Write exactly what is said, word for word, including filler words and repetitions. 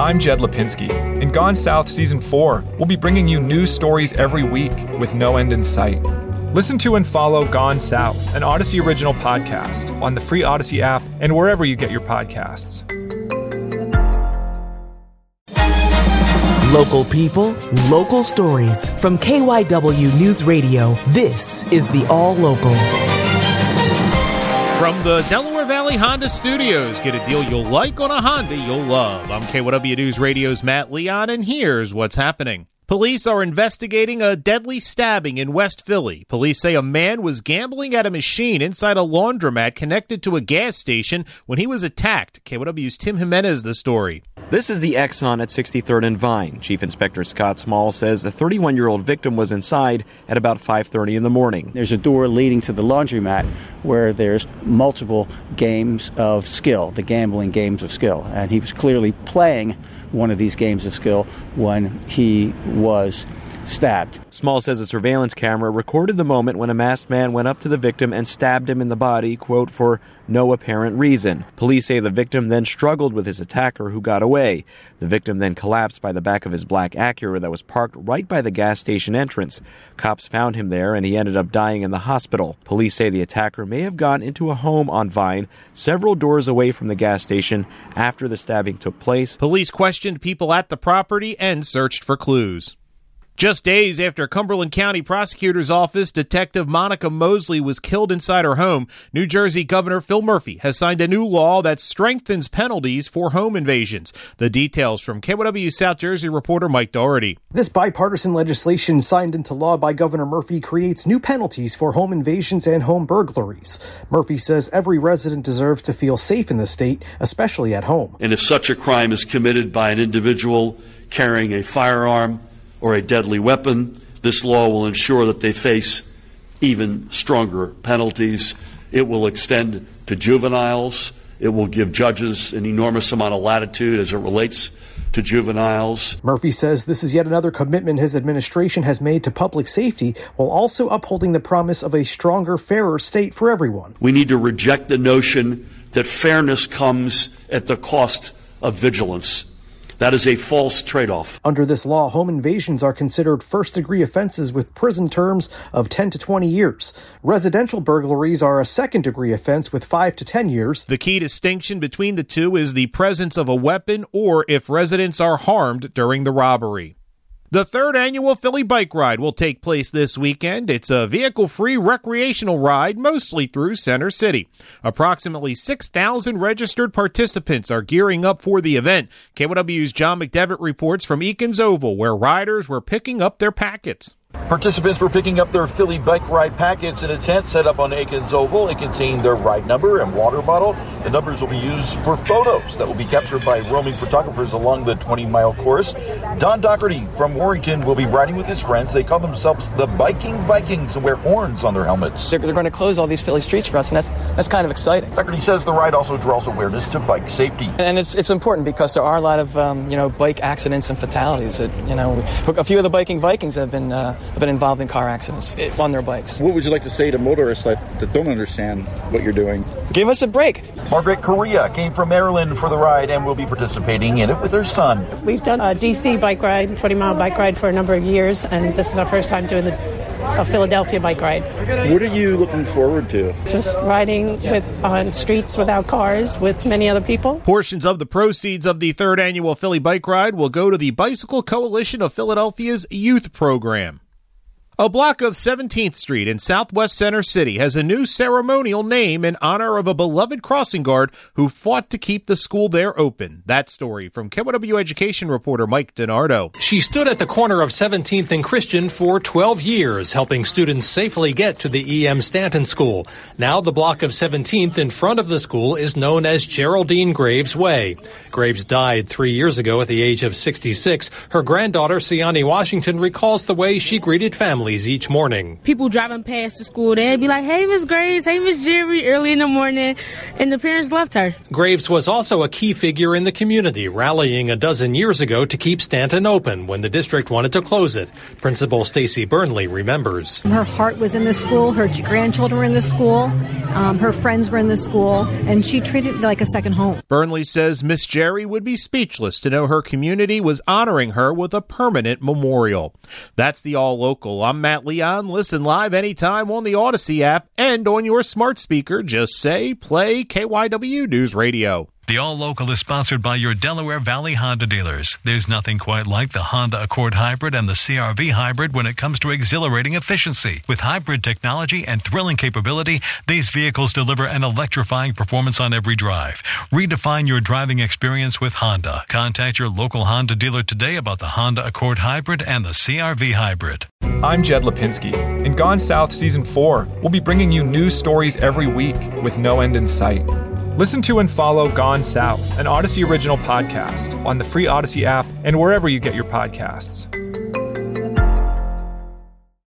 I'm Jed Lipinski. In Gone South Season four, we'll be bringing you news stories every week with no end in sight. Listen to and follow Gone South, an Odyssey original podcast, on the free Odyssey app and wherever you get your podcasts. Local people, local stories. From K Y W News Radio, this is the All Local. From the Delaware Valley Honda Studios, get a deal you'll like on a Honda you'll love. I'm K Y W News Radio's Matt Leon, and here's what's happening. Police are investigating a deadly stabbing in West Philly. Police say a man was gambling at a machine inside a laundromat connected to a gas station when he was attacked. K Y W's Tim Jimenez, the story. This is the Exxon at sixty-third and Vine. Chief Inspector Scott Small says the thirty-one-year-old victim was inside at about five thirty in the morning. There's a door leading to the laundromat where there's multiple games of skill, the gambling games of skill. And he was clearly playing one of these games of skill when he was stabbed. Small says a surveillance camera recorded the moment when a masked man went up to the victim and stabbed him in the body, quote, for no apparent reason. Police say the victim then struggled with his attacker, who got away. The victim then collapsed by the back of his black Acura that was parked right by the gas station entrance. Cops found him there, and he ended up dying in the hospital. Police say the attacker may have gone into a home on Vine, several doors away from the gas station, after the stabbing took place. Police questioned people at the property and searched for clues. Just days after Cumberland County Prosecutor's Office, Detective Monica Mosley was killed inside her home, New Jersey Governor Phil Murphy has signed a new law that strengthens penalties for home invasions. The details from K Y W South Jersey reporter Mike Doherty. This bipartisan legislation signed into law by Governor Murphy creates new penalties for home invasions and home burglaries. Murphy says every resident deserves to feel safe in the state, especially at home. And if such a crime is committed by an individual carrying a firearm or a deadly weapon, this law will ensure that they face even stronger penalties. It will extend to juveniles. It will give judges an enormous amount of latitude as it relates to juveniles. Murphy says this is yet another commitment his administration has made to public safety, while also upholding the promise of a stronger, fairer state for everyone. We need to reject the notion that fairness comes at the cost of vigilance. That is a false trade-off. Under this law, home invasions are considered first-degree offenses with prison terms of ten to twenty years. Residential burglaries are a second-degree offense with five to ten years. The key distinction between the two is the presence of a weapon or if residents are harmed during the robbery. The third annual Philly Bike Ride will take place this weekend. It's a vehicle-free recreational ride, mostly through Center City. Approximately six thousand registered participants are gearing up for the event. K Y W's John McDevitt reports from Eakins Oval, where riders were picking up their packets. Participants were picking up their Philly Bike Ride packets in a tent set up on Eakins Oval. It contained their ride number and water bottle. The numbers will be used for photos that will be captured by roaming photographers along the twenty-mile course. Don Doherty from Warrington will be riding with his friends. They call themselves the Biking Vikings and wear horns on their helmets. They're, they're going to close all these Philly streets for us, and that's that's kind of exciting. Doherty says the ride also draws awareness to bike safety. And it's it's important because there are a lot of um, you know bike accidents and fatalities. That you know a few of the Biking Vikings have been uh, have been involved in car accidents on their bikes. What would you like to say to motorists that, that don't understand what you're doing? Give us a break. Margaret Correa came from Maryland for the ride and will be participating in it with her son. We've done a D C bike ride, twenty-mile bike ride for a number of years, and this is our first time doing the a Philadelphia bike ride. What are you looking forward to? Just riding with on streets without cars with many other people. Portions of the proceeds of the third annual Philly Bike Ride will go to the Bicycle Coalition of Philadelphia's youth program. A block of seventeenth Street in southwest Center City has a new ceremonial name in honor of a beloved crossing guard who fought to keep the school there open. That story from K Y W Education reporter Mike DiNardo. She stood at the corner of seventeenth and Christian for twelve years, helping students safely get to the E M Stanton School. Now the block of seventeenth in front of the school is known as Geraldine Graves Way. Graves died three years ago at the age of sixty-six. Her granddaughter, Siani Washington, recalls the way she greeted family families each morning. People driving past the school, they'd be like, hey, Miss Graves, hey, Miss Jerry, early in the morning, and the parents loved her. Graves was also a key figure in the community, rallying a dozen years ago to keep Stanton open when the district wanted to close it. Principal Stacy Burnley remembers. Her heart was in the school, her grandchildren were in the school, um, her friends were in the school, and she treated it like a second home. Burnley says Miss Jerry would be speechless to know her community was honoring her with a permanent memorial. That's the All Local. I'm Matt Leon. Listen live anytime on the Odyssey app and on your smart speaker. Just say, play K Y W News Radio. The All Local is sponsored by your Delaware Valley Honda dealers. There's nothing quite like the Honda Accord Hybrid and the C R V Hybrid when it comes to exhilarating efficiency. With hybrid technology and thrilling capability, these vehicles deliver an electrifying performance on every drive. Redefine your driving experience with Honda. Contact your local Honda dealer today about the Honda Accord Hybrid and the C R V Hybrid. I'm Jed Lipinski. In Gone South Season four, we'll be bringing you news stories every week with no end in sight. Listen to and follow Gone South, an Odyssey original podcast, on the free Odyssey app and wherever you get your podcasts.